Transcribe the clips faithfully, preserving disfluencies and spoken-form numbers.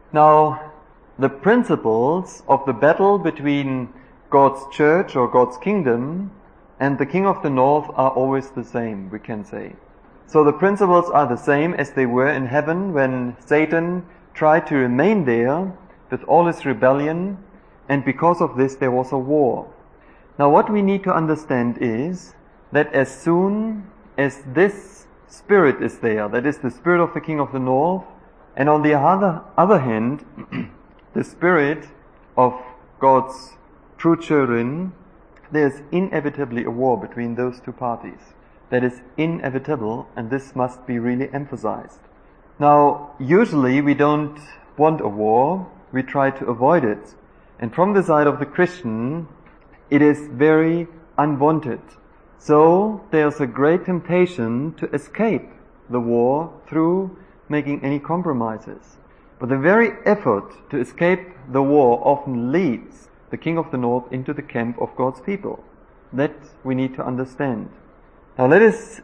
Now, the principles of the battle between God's church or God's kingdom and the king of the north are always the same, we can say. So the principles are the same as they were in heaven when Satan tried to remain there with all his rebellion, and because of this there was a war. Now what we need to understand is that as soon as this spirit is there, that is the spirit of the king of the north, and on the other, other hand, the spirit of God's true children, there is inevitably a war between those two parties. That is inevitable, and this must be really emphasized. Now, usually we don't want a war, we try to avoid it. And from the side of the Christian, it is very unwanted. So, there's a great temptation to escape the war through making any compromises. But the very effort to escape the war often leads the king of the north into the camp of God's people. That we need to understand. Now let us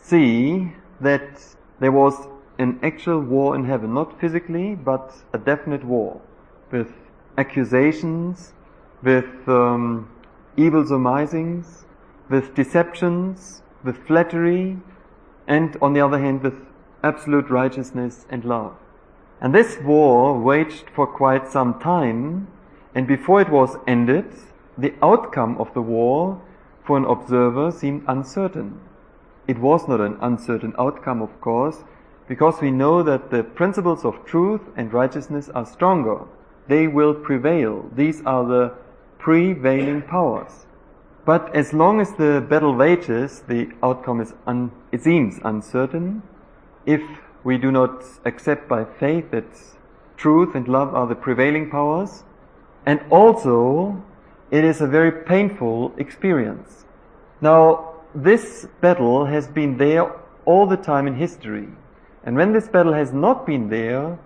see that there was an actual war in heaven, not physically, but a definite war, with accusations, with um, evil surmisings, with deceptions, with flattery, and on the other hand with absolute righteousness and love. And this war waged for quite some time, and before it was ended, the outcome of the war for an observer seemed uncertain. It was not an uncertain outcome, of course, because we know that the principles of truth and righteousness are stronger. They will prevail. These are the prevailing powers. But as long as the battle wages, the outcome is un- it seems uncertain. If we do not accept by faith that truth and love are the prevailing powers, and also it is a very painful experience. Now, this battle has been there all the time in history. And when this battle has not been there,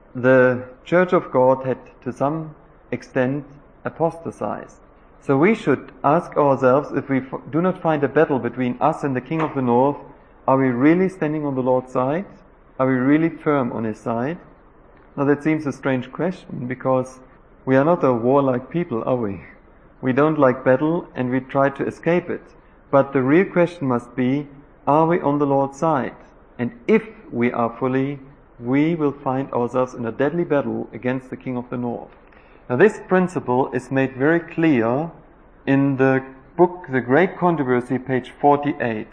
the Church of God had to some extent apostatized. So we should ask ourselves, if we f- do not find a battle between us and the King of the North, are we really standing on the Lord's side? Are we really firm on His side? Now that seems a strange question, because we are not a warlike people, are we? We don't like battle and we try to escape it. But the real question must be, are we on the Lord's side? And if we are fully, we will find ourselves in a deadly battle against the King of the North. Now this principle is made very clear in the book The Great Controversy, page forty-eight.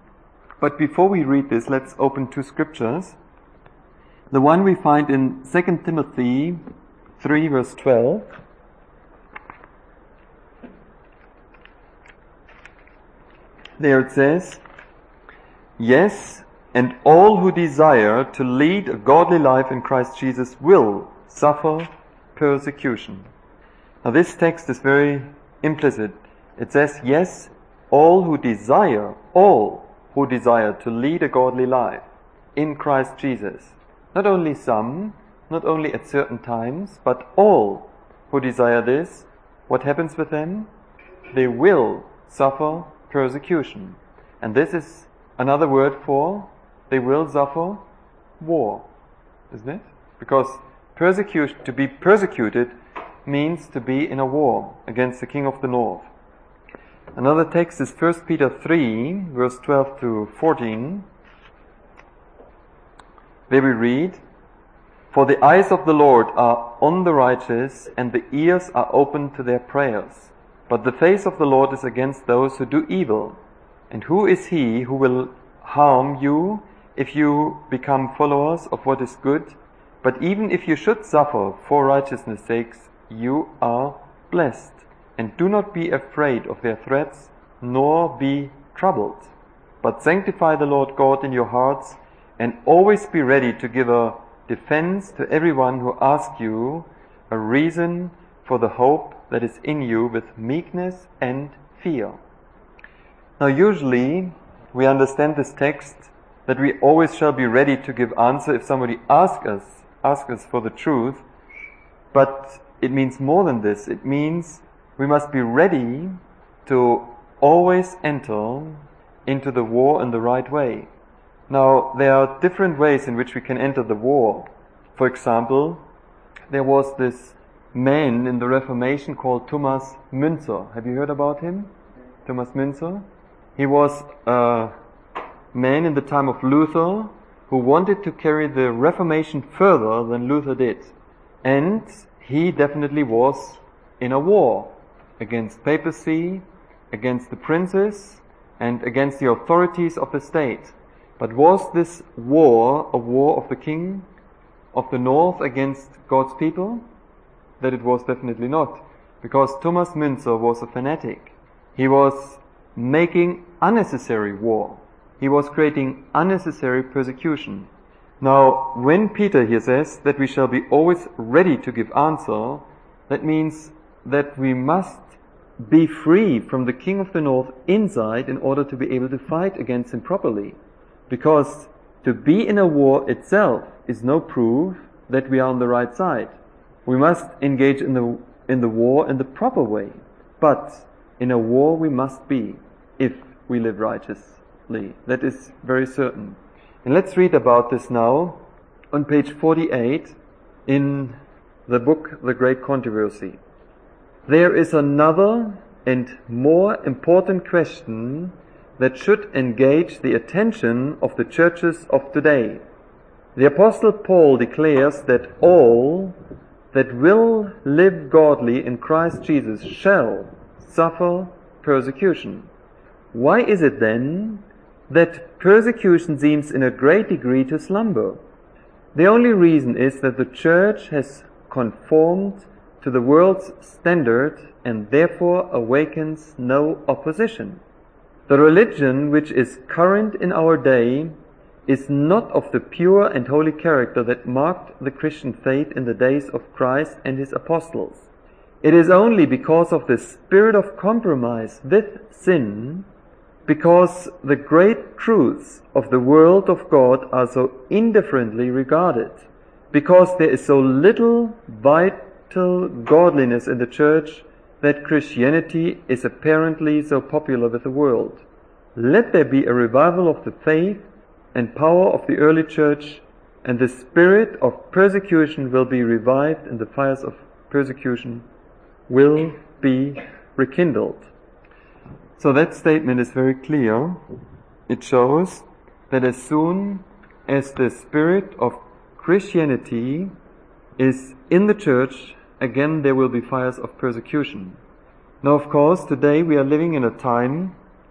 But before we read this, let's open two scriptures. The one we find in Second Timothy three, verse twelve. There it says, "Yes, and all who desire to lead a godly life in Christ Jesus will suffer persecution." Now this text is very implicit. It says, yes, all who desire, all who desire to lead a godly life in Christ Jesus. Not only some, not only at certain times, but all who desire this, what happens with them? They will suffer persecution. And this is another word for they will suffer war, isn't it? Because persecution, to be persecuted means to be in a war against the King of the North. Another text is First Peter three, verse twelve to fourteen, where we read, "For the eyes of the Lord are on the righteous, and the ears are open to their prayers. But the face of the Lord is against those who do evil. And who is he who will harm you if you become followers of what is good? But even if you should suffer for righteousness' sakes, you are blessed. And do not be afraid of their threats, nor be troubled. But sanctify the Lord God in your hearts, and always be ready to give a defense to everyone who asks you a reason for the hope that is in you with meekness and fear." Now usually we understand this text that we always shall be ready to give answer if somebody asks us, asks us for the truth, but it means more than this. It means we must be ready to always enter into the war in the right way. Now there are different ways in which we can enter the war. For example, there was this man in the Reformation called Thomas Müntzer. Have you heard about him? Thomas Müntzer? He was a man in the time of Luther who wanted to carry the Reformation further than Luther did. And he definitely was in a war against papacy, against the princes, and against the authorities of the state. But was this war a war of the king of the north against God's people? That it was definitely not, because Thomas Müntzer was a fanatic. He was making unnecessary war. He was creating unnecessary persecution. Now, when Peter here says that we shall be always ready to give answer, that means that we must be free from the king of the north inside in order to be able to fight against him properly. Because to be in a war itself is no proof that we are on the right side. We must engage in the in the war in the proper way. But in a war we must be, if we live righteously. That is very certain. And let's read about this now on page forty-eight in the book The Great Controversy. There is another and more important question that should engage the attention of the churches of today. The Apostle Paul declares that all that will live godly in Christ Jesus shall suffer persecution. Why is it then that persecution seems in a great degree to slumber? The only reason is that the church has conformed to the world's standard and therefore awakens no opposition. The religion which is current in our day is not of the pure and holy character that marked the Christian faith in the days of Christ and his apostles. It is only because of the spirit of compromise with sin, because the great truths of the world of God are so indifferently regarded, because there is so little vital godliness in the church, that Christianity is apparently so popular with the world. Let there be a revival of the faith and power of the early church, and the spirit of persecution will be revived, and the fires of persecution will be rekindled. So that statement is very clear. It shows that as soon as the spirit of Christianity is in the church, again there will be fires of persecution. Now, of course, today we are living in a time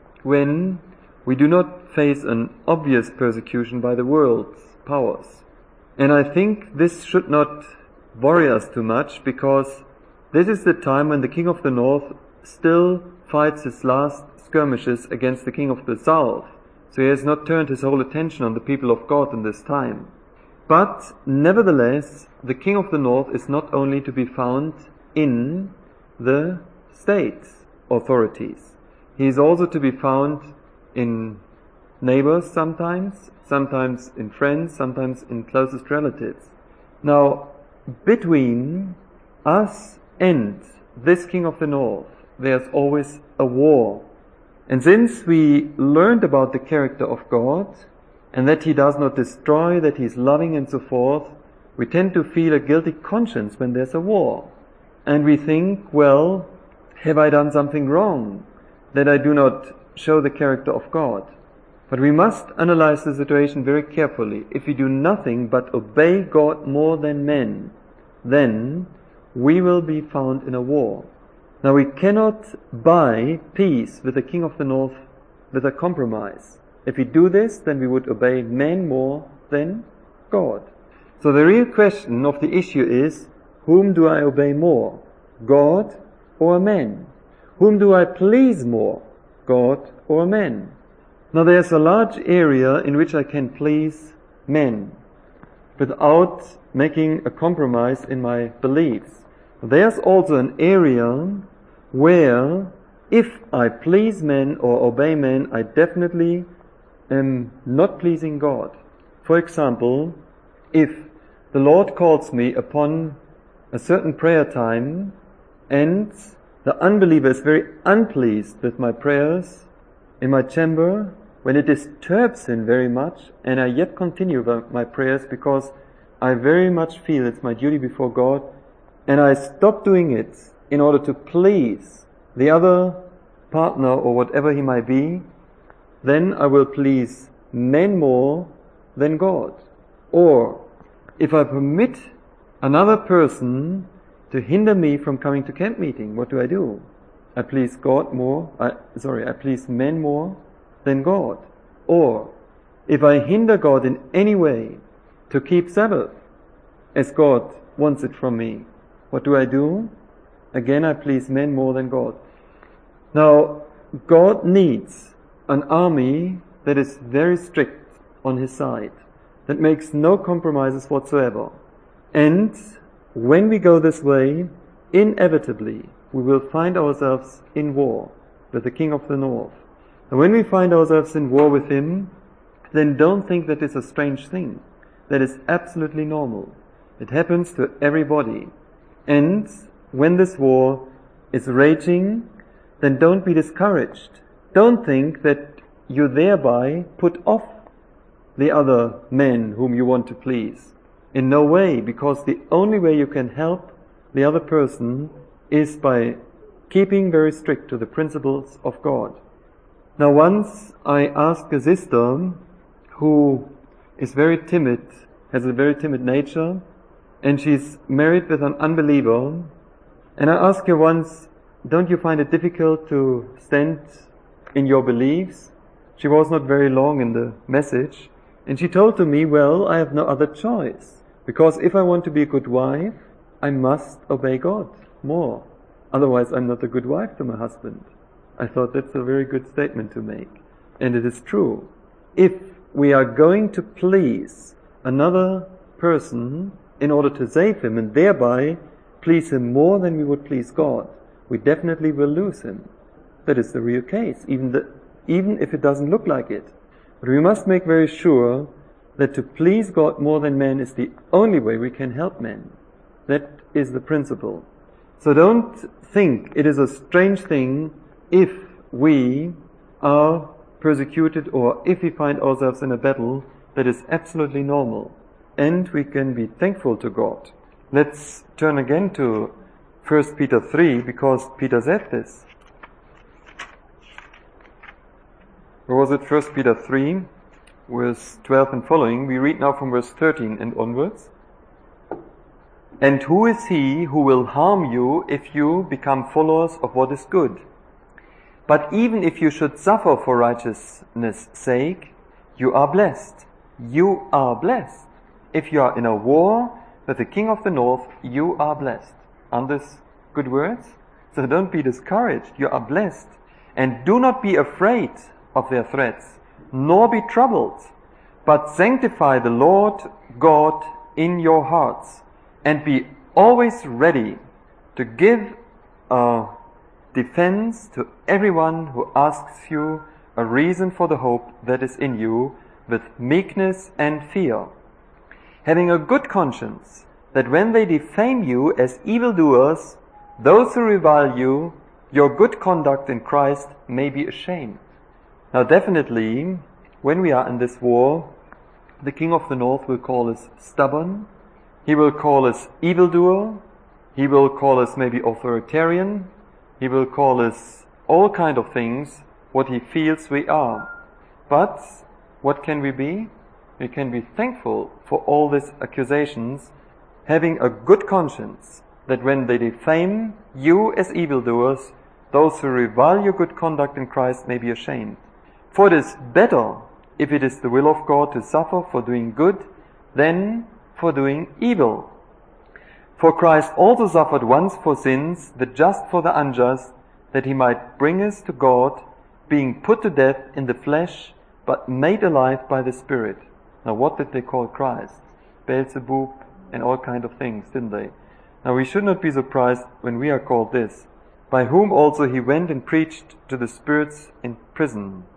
when we do not face an obvious persecution by the world's powers. And I think this should not worry us too much, because this is the time when the king of the north still fights his last skirmishes against the king of the south. So he has not turned his whole attention on the people of God in this time. But nevertheless, the king of the north is not only to be found in the state authorities. He is also to be found in neighbors sometimes, sometimes in friends, sometimes in closest relatives. Now, between us and this king of the north, there's always a war. And since we learned about the character of God, and that he does not destroy, that he is loving and so forth, we tend to feel a guilty conscience when there's a war. And we think, well, have I done something wrong that I do not show the character of God? But we must analyze the situation very carefully. If we do nothing but obey God more than men, then we will be found in a war. Now, we cannot buy peace with the king of the north with a compromise. If we do this, then we would obey men more than God. So the real question of the issue is, whom do I obey more, God or man? Whom do I please more, God or man? Now, there's a large area in which I can please men without making a compromise in my beliefs. There's also an area where if I please men or obey men, I definitely am not pleasing God. For example, if the Lord calls me upon a certain prayer time and the unbeliever is very unpleased with my prayers in my chamber, when it disturbs him very much, and I yet continue my prayers because I very much feel it's my duty before God, and I stop doing it in order to please the other partner or whatever he might be, then I will please men more than God. Or if I permit another person to hinder me from coming to camp meeting, what do I do? I please God more, I, sorry, I please men more than God. Or if I hinder God in any way to keep Sabbath as God wants it from me, what do I do? Again, I please men more than God. Now, God needs an army that is very strict on his side, that makes no compromises whatsoever. And when we go this way, inevitably, we will find ourselves in war with the King of the North. And when we find ourselves in war with him, then don't think that it's a strange thing. That is absolutely normal. It happens to everybody. And when this war is raging, then don't be discouraged. Don't think that you thereby put off the other men whom you want to please. In no way, because the only way you can help the other person is by keeping very strict to the principles of God. Now once I asked a sister who is very timid, has a very timid nature, and she's married with an unbeliever, and I asked her once, don't you find it difficult to stand in your beliefs? She was not very long in the message, and she told to me, well, I have no other choice, because if I want to be a good wife, I must obey God more. Otherwise, I'm not a good wife to my husband. I thought that's a very good statement to make. And it is true. If we are going to please another person in order to save him and thereby please him more than we would please God, we definitely will lose him. That is the real case, even, the, even if it doesn't look like it. But we must make very sure that to please God more than men is the only way we can help men. That is the principle. So don't think it is a strange thing if we are persecuted or if we find ourselves in a battle. That is absolutely normal. And we can be thankful to God. Let's turn again to First Peter three, because Peter said this. Or was it First Peter three, verse twelve and following? We read now from verse thirteen and onwards. And who is he who will harm you if you become followers of what is good? But even if you should suffer for righteousness' sake, you are blessed. You are blessed. If you are in a war with the King of the North, you are blessed. Aren't these good words? So don't be discouraged. You are blessed. And do not be afraid of their threats, nor be troubled, but sanctify the Lord God in your hearts, and be always ready to give a defense to everyone who asks you a reason for the hope that is in you with meekness and fear, having a good conscience, that when they defame you as evildoers, those who revile you, your good conduct in Christ may be ashamed. Now definitely, when we are in this war, the King of the North will call us stubborn, he will call us evildoer, he will call us maybe authoritarian, he will call us all kind of things, what he feels we are. But what can we be? We can be thankful for all these accusations, having a good conscience, that when they defame you as evildoers, those who revile your good conduct in Christ may be ashamed. For it is better, if it is the will of God to suffer for doing good, than for doing evil. For Christ also suffered once for sins, the just for the unjust, that he might bring us to God, being put to death in the flesh, but made alive by the Spirit. Now what did they call Christ? Beelzebub and all kind of things, didn't they? Now we should not be surprised when we are called this, by whom also he went and preached to the spirits in prison.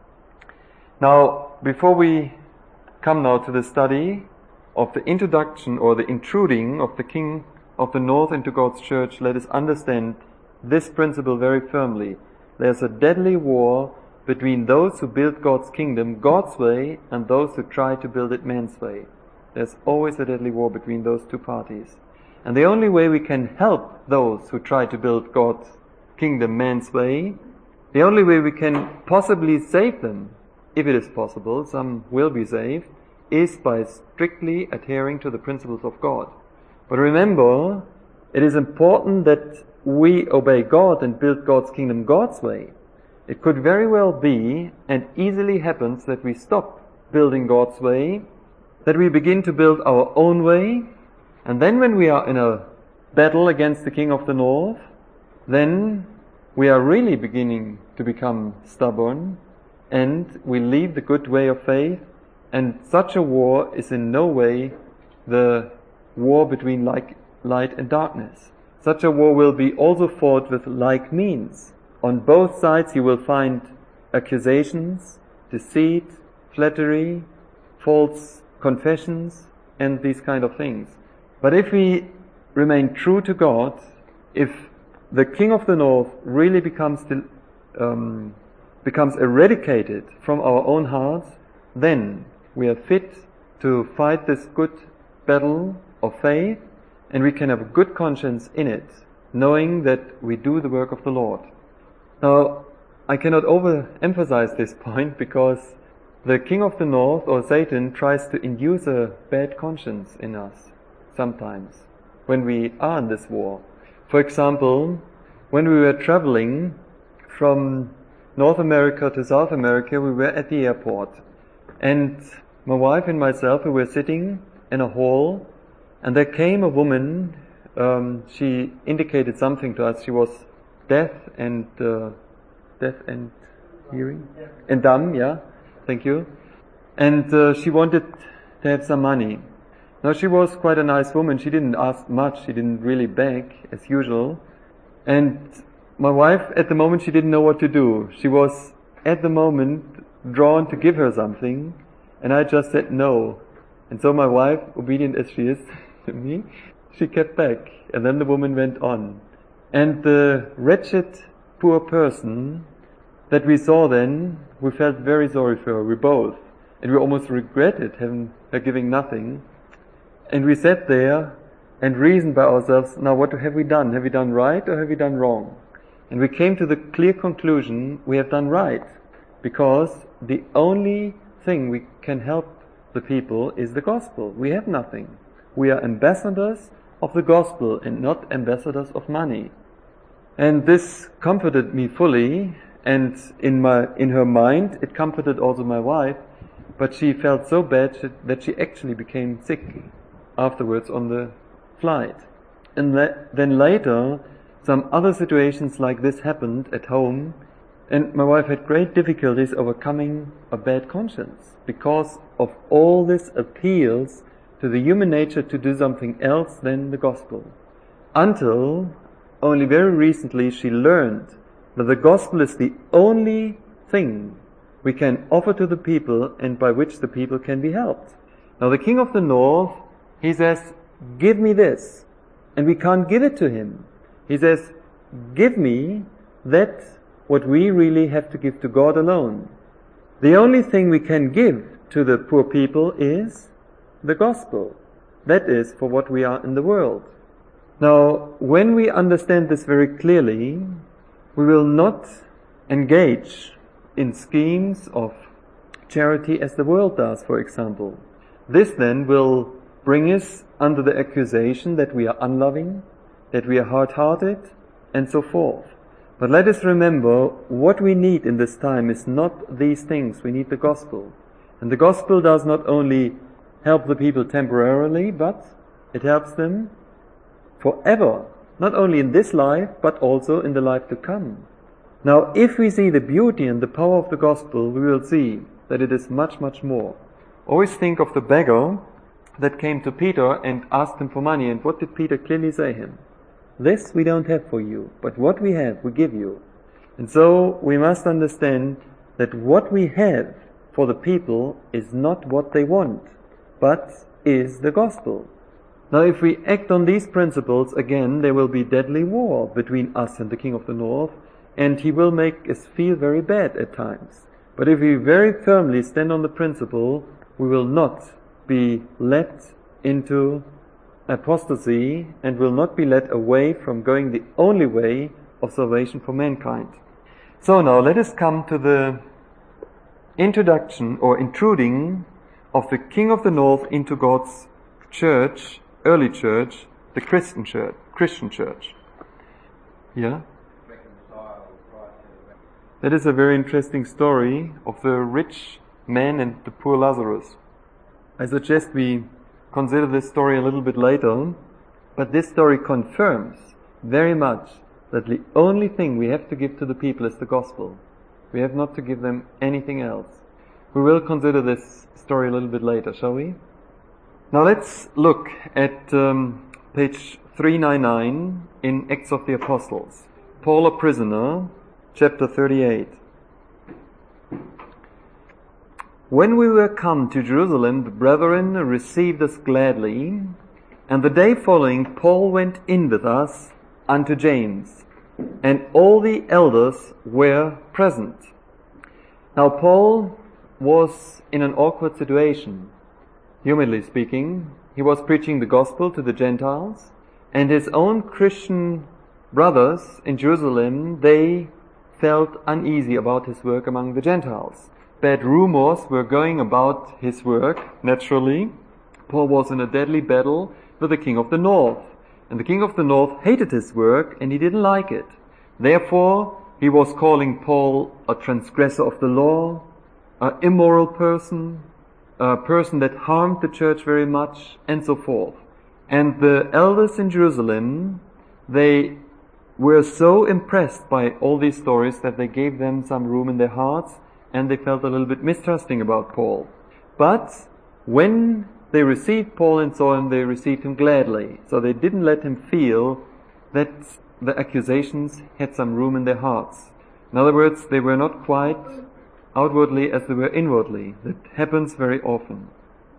Now, before we come now to the study of the introduction or the intruding of the King of the North into God's church, let us understand this principle very firmly. There's a deadly war between those who build God's kingdom God's way and those who try to build it man's way. There's always a deadly war between those two parties. And the only way we can help those who try to build God's kingdom man's way, the only way we can possibly save them, if it is possible, some will be saved, is by strictly adhering to the principles of God. But remember, it is important that we obey God and build God's kingdom God's way. It could very well be, and easily happens, that we stop building God's way, that we begin to build our own way, and then when we are in a battle against the king of the north, then we are really beginning to become stubborn, and we leave the good way of faith, and such a war is in no way the war between like, light and darkness. Such a war will be also fought with like means. On both sides you will find accusations, deceit, flattery, false confessions, and these kind of things. But if we remain true to God, if the king of the north really becomes um, becomes eradicated from our own hearts, then we are fit to fight this good battle of faith, and we can have a good conscience in it, knowing that we do the work of the Lord. Now, I cannot overemphasize this point, because the king of the north, or Satan, tries to induce a bad conscience in us sometimes when we are in this war. For example, when we were traveling from North America to South America, we were at the airport, and my wife and myself, we were sitting in a hall, and there came a woman. Um, she indicated something to us. She was deaf and uh, deaf and hearing and dumb. Yeah, thank you. And uh, she wanted to have some money. Now, she was quite a nice woman. She didn't ask much. She didn't really beg as usual. And my wife, at the moment, she didn't know what to do. She was at the moment drawn to give her something, and I just said no. And so my wife, obedient as she is to me, she kept back, and then the woman went on. And the wretched, poor person that we saw then, we felt very sorry for her, we both. And we almost regretted having her giving nothing. And we sat there and reasoned by ourselves, now what have we done? Have we done right or have we done wrong? And we came to the clear conclusion, we have done right, because the only thing we can help the people is the gospel. We have nothing. We are ambassadors of the gospel and not ambassadors of money. And this comforted me fully, and in my in her mind it comforted also my wife, but she felt so bad that she actually became sick afterwards on the flight. And le- then later some other situations like this happened at home, and my wife had great difficulties overcoming a bad conscience because of all these appeals to the human nature to do something else than the gospel. Until only very recently she learned that the gospel is the only thing we can offer to the people and by which the people can be helped. Now the king of the north, he says, give me this. And we can't give it to him. He says, give me that what we really have to give to God alone. The only thing we can give to the poor people is the gospel. That is for what we are in the world. Now, when we understand this very clearly, we will not engage in schemes of charity as the world does, for example. This then will bring us under the accusation that we are unloving, that we are hard-hearted, and so forth. But let us remember, what we need in this time is not these things. We need the gospel. And the gospel does not only help the people temporarily, but it helps them forever. Not only in this life, but also in the life to come. Now, if we see the beauty and the power of the gospel, we will see that it is much, much more. Always think of the beggar that came to Peter and asked him for money. And what did Peter clearly say to him? This we don't have for you, but what we have, we give you. And so we must understand that what we have for the people is not what they want, but is the gospel. Now, if we act on these principles, again, there will be deadly war between us and the king of the north, and he will make us feel very bad at times. But if we very firmly stand on the principle, we will not be led into apostasy and will not be led away from going the only way of salvation for mankind. So now let us come to the introduction or intruding of the King of the North into God's church, early church, the Christian church. Christian church. Yeah? That is a very interesting story of the rich man and the poor Lazarus. I suggest we consider this story a little bit later, but this story confirms very much that the only thing we have to give to the people is the gospel. We have not to give them anything else. We will consider this story a little bit later, shall we? Now let's look at um, page three ninety-nine in Acts of the Apostles. Paul a prisoner, chapter thirty-eight. When we were come to Jerusalem, the brethren received us gladly, and the day following Paul went in with us unto James, and all the elders were present. Now Paul was in an awkward situation. Humanly speaking, he was preaching the gospel to the Gentiles, and his own Christian brothers in Jerusalem, they felt uneasy about his work among the Gentiles. Bad rumors were going about his work, naturally. Paul was in a deadly battle with the king of the north, and the king of the north hated his work and he didn't like it. Therefore, he was calling Paul a transgressor of the law, an immoral person, a person that harmed the church very much, and so forth. And the elders in Jerusalem, they were so impressed by all these stories that they gave them some room in their hearts, and they felt a little bit mistrusting about Paul. But when they received Paul and saw him, they received him gladly. So they didn't let him feel that the accusations had some room in their hearts. In other words, they were not quite outwardly as they were inwardly. That happens very often.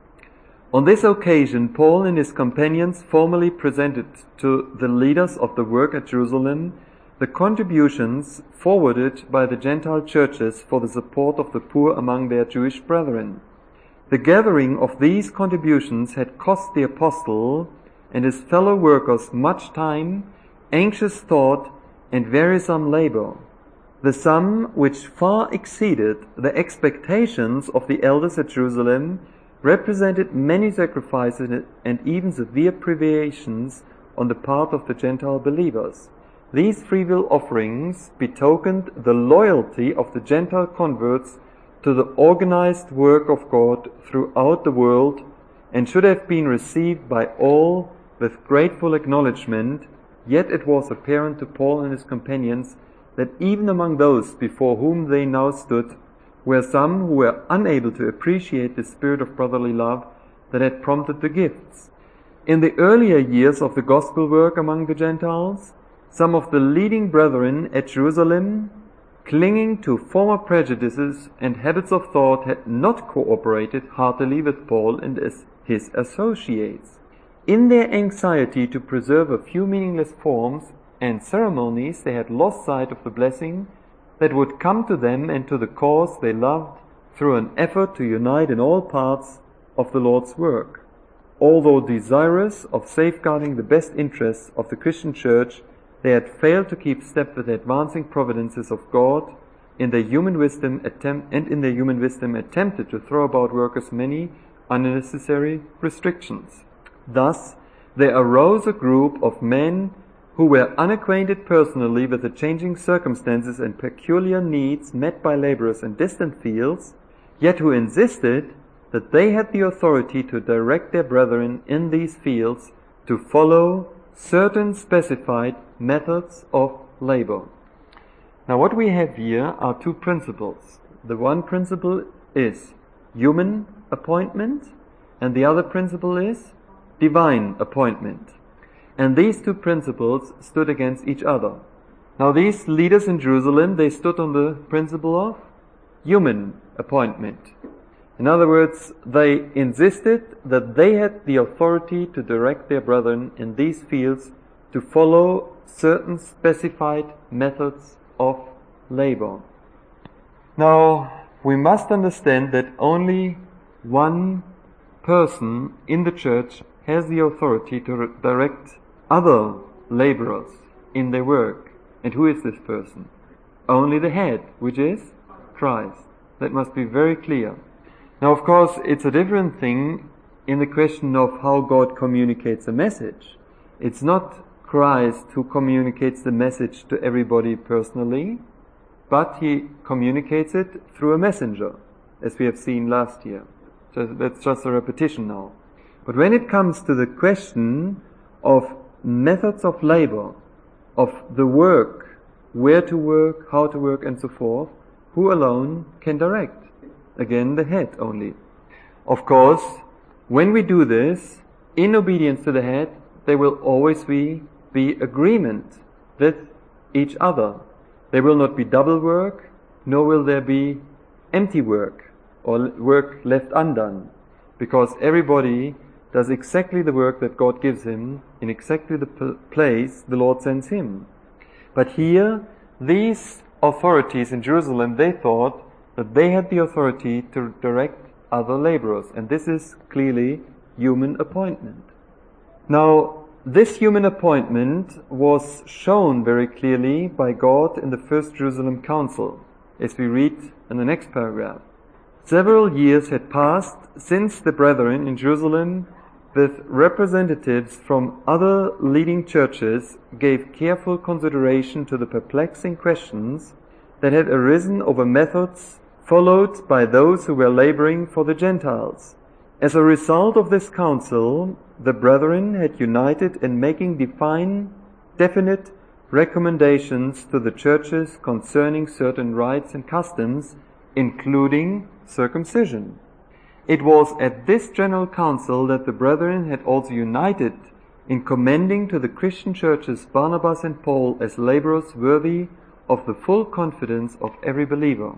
On this occasion, Paul and his companions formally presented to the leaders of the work at Jerusalem the contributions forwarded by the Gentile churches for the support of the poor among their Jewish brethren. The gathering of these contributions had cost the apostle and his fellow workers much time, anxious thought, and wearisome labor. The sum, which far exceeded the expectations of the elders at Jerusalem, represented many sacrifices and even severe privations on the part of the Gentile believers. These freewill offerings betokened the loyalty of the Gentile converts to the organized work of God throughout the world, and should have been received by all with grateful acknowledgement. Yet it was apparent to Paul and his companions that even among those before whom they now stood were some who were unable to appreciate the spirit of brotherly love that had prompted the gifts. In the earlier years of the gospel work among the Gentiles, some of the leading brethren at Jerusalem, clinging to former prejudices and habits of thought, had not cooperated heartily with Paul and his associates. In their anxiety to preserve a few meaningless forms and ceremonies, they had lost sight of the blessing that would come to them and to the cause they loved through an effort to unite in all parts of the Lord's work. Although desirous of safeguarding the best interests of the Christian church, they had failed to keep step with the advancing providences of God in their human wisdom attempt and in their human wisdom attempted to throw about workers many unnecessary restrictions. Thus, there arose a group of men who were unacquainted personally with the changing circumstances and peculiar needs met by laborers in distant fields, yet who insisted that they had the authority to direct their brethren in these fields to follow certain specified methods of labor. Now what we have here are two principles. The one principle is human appointment, and the other principle is divine appointment. And these two principles stood against each other. Now these leaders in Jerusalem, they stood on the principle of human appointment. In other words, they insisted that they had the authority to direct their brethren in these fields to follow certain specified methods of labor. Now, we must understand that only one person in the church has the authority to re- direct other laborers in their work. And who is this person? Only the head, which is Christ. That must be very clear. Now, of course, it's a different thing in the question of how God communicates a message. It's not Christ who communicates the message to everybody personally, but he communicates it through a messenger, as we have seen last year. So that's just a repetition now. But when it comes to the question of methods of labor, of the work, where to work, how to work, and so forth, who alone can direct? Again, the head only. Of course, when we do this, in obedience to the head, there will always be, be agreement with each other. There will not be double work, nor will there be empty work, or work left undone, because everybody does exactly the work that God gives him in exactly the p- place the Lord sends him. But here, these authorities in Jerusalem, they thought that they had the authority to direct other laborers, and this is clearly human appointment. Now, this human appointment was shown very clearly by God in the First Jerusalem Council, as we read in the next paragraph. Several years had passed since the brethren in Jerusalem, with representatives from other leading churches, gave careful consideration to the perplexing questions that had arisen over methods followed by those who were laboring for the Gentiles. As a result of this council, the brethren had united in making define, definite recommendations to the churches concerning certain rites and customs, including circumcision. It was at this general council that the brethren had also united in commending to the Christian churches Barnabas and Paul as laborers worthy of the full confidence of every believer.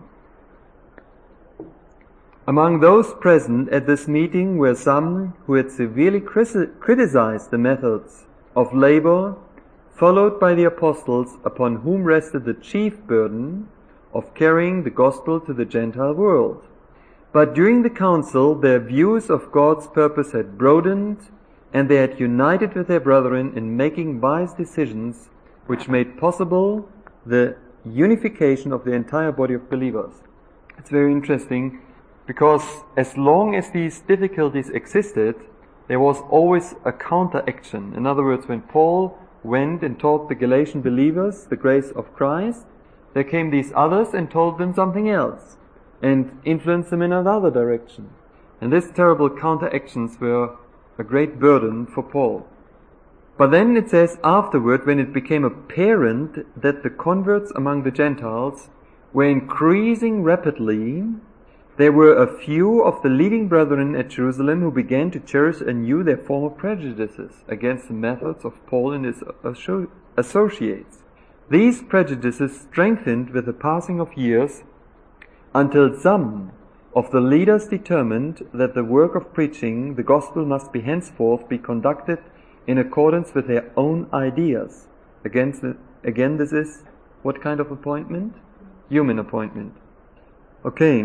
Among those present at this meeting were some who had severely criticized the methods of labor followed by the apostles, upon whom rested the chief burden of carrying the gospel to the Gentile world. But during the council, their views of God's purpose had broadened, and they had united with their brethren in making wise decisions which made possible the unification of the entire body of believers. It's very interesting, because as long as these difficulties existed, there was always a counteraction. In other words, when Paul went and taught the Galatian believers the grace of Christ, there came these others and told them something else, and influenced them in another direction. And these terrible counteractions were a great burden for Paul. But then it says afterward, when it became apparent that the converts among the Gentiles were increasing rapidly, there were a few of the leading brethren at Jerusalem who began to cherish anew their former prejudices against the methods of Paul and his associates. These prejudices strengthened with the passing of years, until some of the leaders determined that the work of preaching the gospel must be henceforth be conducted in accordance with their own ideas. Again, again this is what kind of appointment? Human appointment. Okay.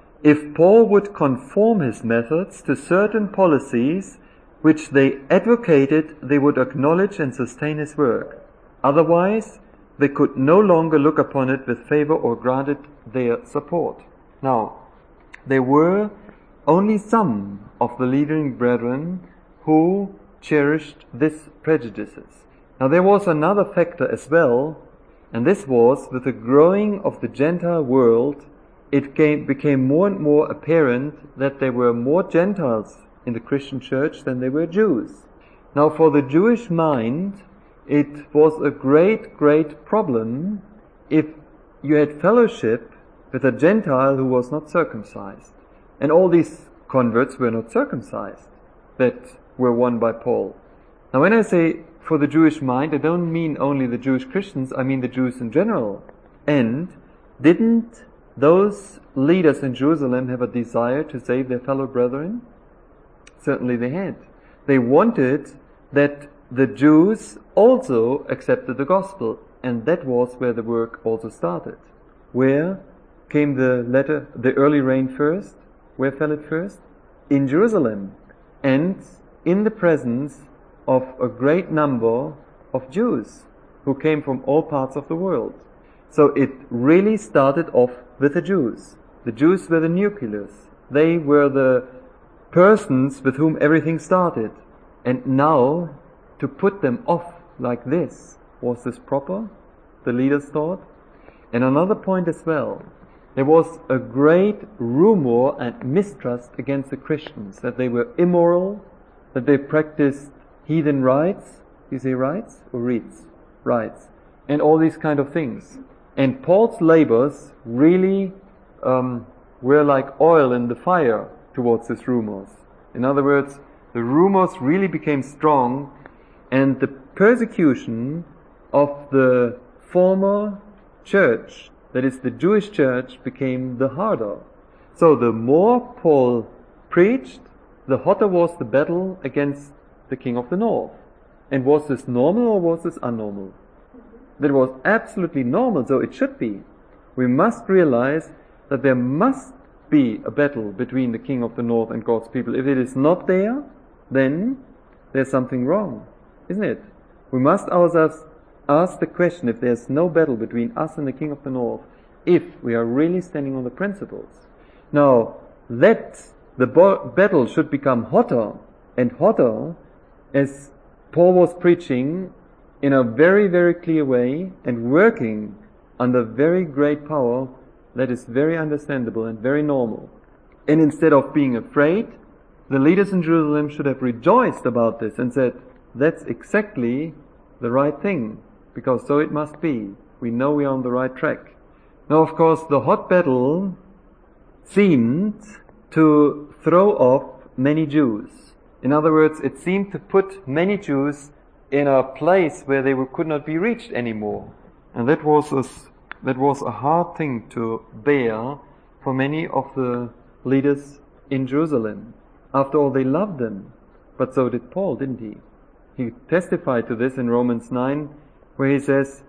If Paul would conform his methods to certain policies which they advocated, they would acknowledge and sustain his work. Otherwise, they could no longer look upon it with favor or grant it their support. Now, there were only some of the leading brethren who cherished these prejudices. Now, there was another factor as well, and this was with the growing of the Gentile world, it came, became more and more apparent that there were more Gentiles in the Christian church than there were Jews. Now, for the Jewish mind, it was a great, great problem if you had fellowship with a Gentile who was not circumcised. And all these converts were not circumcised that were won by Paul. Now, when I say for the Jewish mind, I don't mean only the Jewish Christians, I mean the Jews in general. And didn't those leaders in Jerusalem have a desire to save their fellow brethren? Certainly they had. They wanted that the Jews also accepted the gospel, and that was where the work also started. Where came the letter, the early rain first? Where fell it first? In Jerusalem. and in the presence of a great number of Jews who came from all parts of the world. So it really started off with the Jews. The Jews were the nucleus. They were the persons with whom everything started. And now, to put them off like this, was this proper? The leaders thought. And another point as well, there was a great rumor and mistrust against the Christians, that they were immoral, that they practiced heathen rites. You say rites or rites? Rites. And all these kind of things. And Paul's labors really um, were like oil in the fire towards these rumors. In other words, the rumors really became strong, and the persecution of the former church, that is the Jewish church, became the harder. So the more Paul preached, the hotter was the battle against the king of the north. And was this normal or was this unnormal? That was absolutely normal, so it should be. We must realize that there must be a battle between the king of the north and God's people. If it is not there, then there's something wrong, isn't it? We must ourselves ask the question, if there's no battle between us and the king of the north, if we are really standing on the principles. Now, that the bo- battle should become hotter and hotter as Paul was preaching in a very, very clear way and working under very great power, that is very understandable and very normal. And instead of being afraid, the leaders in Jerusalem should have rejoiced about this and said, that's exactly the right thing, because so it must be. We know we are on the right track. Now, of course, the hot battle seemed to throw off many Jews. In other words, it seemed to put many Jews in a place where they could not be reached anymore. And that was a, that was a hard thing to bear for many of the leaders in Jerusalem. After all, they loved them. But so did Paul, didn't he? He testified to this in Romans nine, where he says,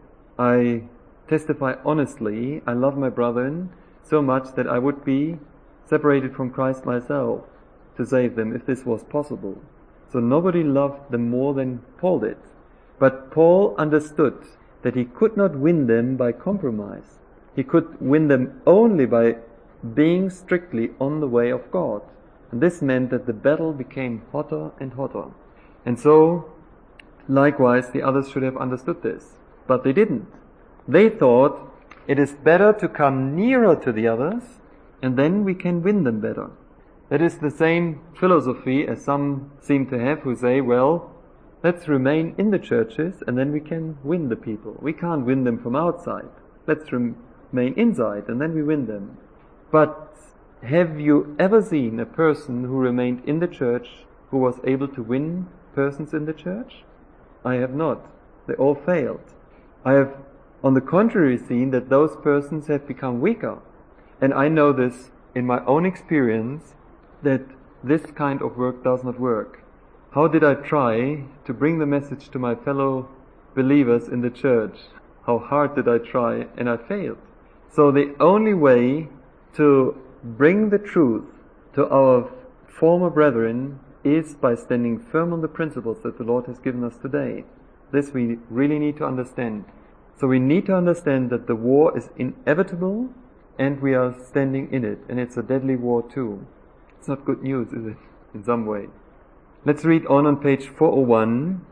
I testify honestly, I love my brethren so much that I would be separated from Christ myself to save them, if this was possible. So nobody loved them more than Paul did. But Paul understood that he could not win them by compromise. He could win them only by being strictly on the way of God. And this meant that the battle became hotter and hotter. And so, likewise, the others should have understood this. But they didn't. They thought, it is better to come nearer to the others, and then we can win them better. That is the same philosophy as some seem to have, who say, well, let's remain in the churches and then we can win the people. We can't win them from outside. Let's remain inside and then we win them. But have you ever seen a person who remained in the church who was able to win persons in the church? I have not. They all failed. I have, on the contrary, seen that those persons have become weaker. And I know this in my own experience, that this kind of work does not work. How did I try to bring the message to my fellow believers in the church? How hard did I try? And I failed. So the only way to bring the truth to our former brethren is by standing firm on the principles that the Lord has given us today. This we really need to understand. So we need to understand that the war is inevitable and we are standing in it. And it's a deadly war too. It's not good news, is it? In some way. Let's read on on page four oh one.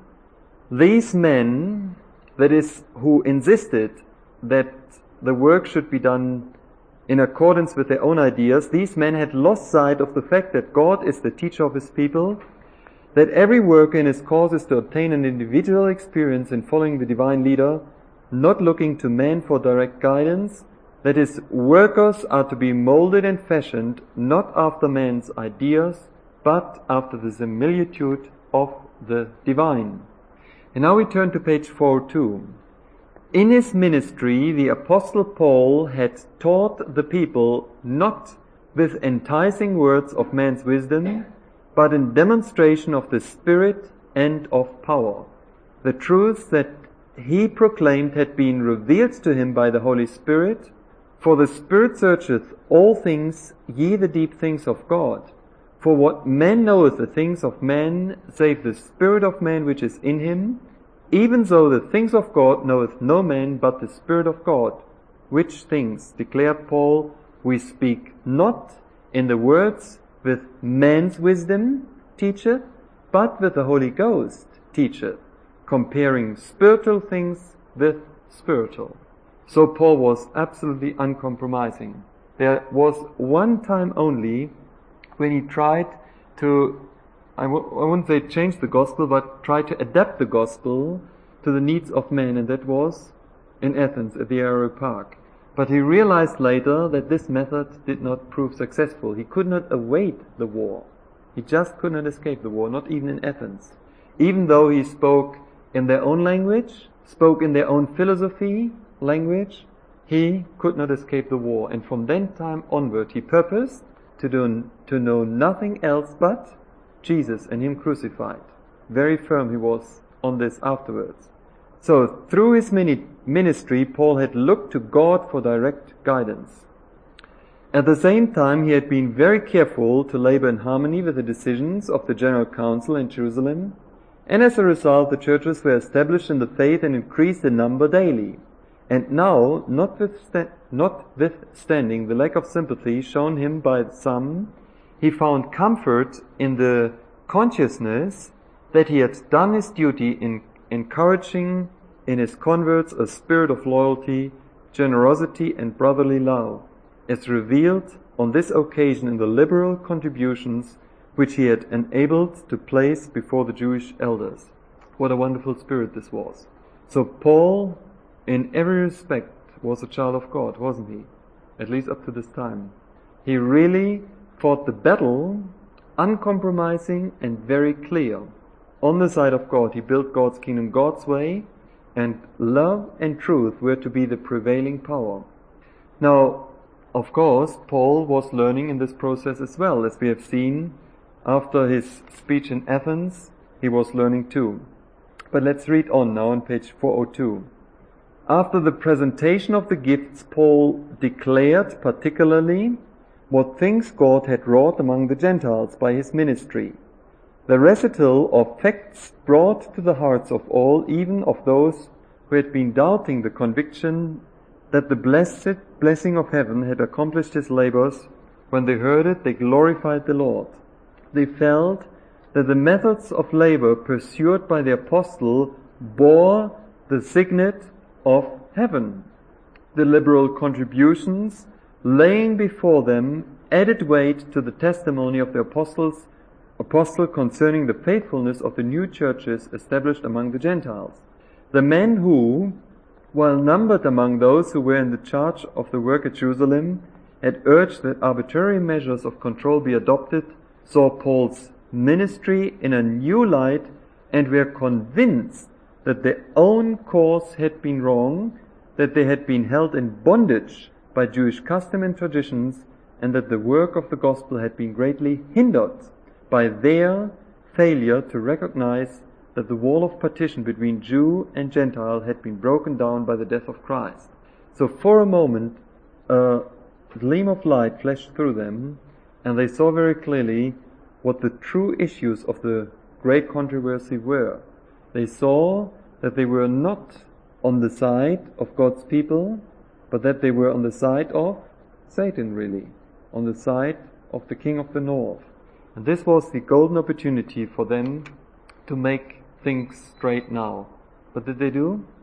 These men, that is, who insisted that the work should be done in accordance with their own ideas, these men had lost sight of the fact that God is the teacher of His people, that every worker in his cause is to obtain an individual experience in following the divine leader, not looking to man for direct guidance, that his workers are to be molded and fashioned not after man's ideas, but after the similitude of the divine. And now we turn to page four oh two. In his ministry, the Apostle Paul had taught the people not with enticing words of man's wisdom, but in demonstration of the Spirit and of power. The truths that he proclaimed had been revealed to him by the Holy Spirit, for the Spirit searcheth all things, ye the deep things of God. For what man knoweth the things of man, save the spirit of man which is in him? Even so the things of God knoweth no man but the Spirit of God. Which things, declared Paul, we speak not in the words with man's wisdom teacheth, but with the Holy Ghost teacheth, comparing spiritual things with spiritual. So Paul was absolutely uncompromising. There was one time only when he tried to, I, w- I wouldn't say change the gospel, but try to adapt the gospel to the needs of men, and that was in Athens at the Areopag. But he realized later that this method did not prove successful. He could not await the war. He just could not escape the war, not even in Athens. Even though he spoke in their own language, spoke in their own philosophy, language, he could not escape the war. And from that time onward, he purposed to do, to know nothing else but Jesus and Him crucified. Very firm he was on this afterwards. So, through his mini- ministry, Paul had looked to God for direct guidance. At the same time, he had been very careful to labor in harmony with the decisions of the General Council in Jerusalem, and as a result, the churches were established in the faith and increased in number daily. And now, notwithsta- notwithstanding the lack of sympathy shown him by some, he found comfort in the consciousness that he had done his duty in encouraging in his converts a spirit of loyalty, generosity, and brotherly love, as revealed on this occasion in the liberal contributions which he had enabled to place before the Jewish elders. What a wonderful spirit this was. So Paul, in every respect, was a child of God, wasn't he? At least up to this time. He really fought the battle, uncompromising and very clear. On the side of God, he built God's kingdom God's way, and love and truth were to be the prevailing power. Now, of course, Paul was learning in this process as well. As we have seen, after his speech in Athens, he was learning too. But let's read on now on page four oh two. After the presentation of the gifts, Paul declared particularly what things God had wrought among the Gentiles by his ministry. The recital of facts brought to the hearts of all, even of those who had been doubting, the conviction that the blessed blessing of heaven had accomplished his labors. When they heard it, they glorified the Lord. They felt that the methods of labor pursued by the apostle bore the signet of heaven. The liberal contributions laying before them added weight to the testimony of the apostles apostle concerning the faithfulness of the new churches established among the Gentiles. The men who, while numbered among those who were in the charge of the work at Jerusalem, had urged that arbitrary measures of control be adopted, saw Paul's ministry in a new light and were convinced that their own course had been wrong, that they had been held in bondage by Jewish custom and traditions, and that the work of the gospel had been greatly hindered by their failure to recognize that the wall of partition between Jew and Gentile had been broken down by the death of Christ. So for a moment, a gleam of light flashed through them, and they saw very clearly what the true issues of the great controversy were. They saw that they were not on the side of God's people, but that they were on the side of Satan, really, on the side of the king of the north. And this was the golden opportunity for them to make things straight now. What did they do?